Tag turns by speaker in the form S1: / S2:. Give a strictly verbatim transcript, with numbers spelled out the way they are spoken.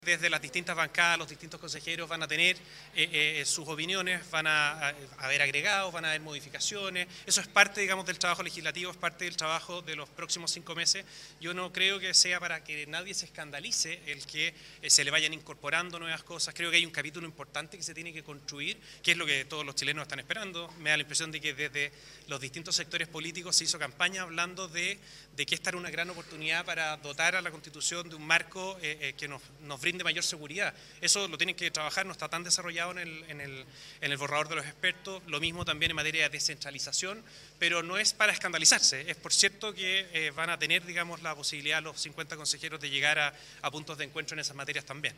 S1: Desde las distintas bancadas, los distintos consejeros van a tener eh, eh, sus opiniones, van a, a, a haber agregados, van a haber modificaciones. Eso es parte, digamos, del trabajo legislativo, es parte del trabajo de los próximos cinco meses. Yo no creo que sea para que nadie se escandalice el que eh, se le vayan incorporando nuevas cosas. Creo que hay un capítulo importante que se tiene que construir, que es lo que todos los chilenos están esperando. Me da la impresión de que desde los distintos sectores políticos se hizo campaña hablando de, de que esta era una gran oportunidad para dotar a la Constitución de un marco eh, eh, que nos, nos brinda de mayor seguridad. Eso lo tienen que trabajar, no está tan desarrollado en el, en, el, en el borrador de los expertos, lo mismo también en materia de descentralización, pero no es para escandalizarse, es por cierto que eh, van a tener, digamos, la posibilidad los cincuenta consejeros de llegar a, a puntos de encuentro en esas materias también.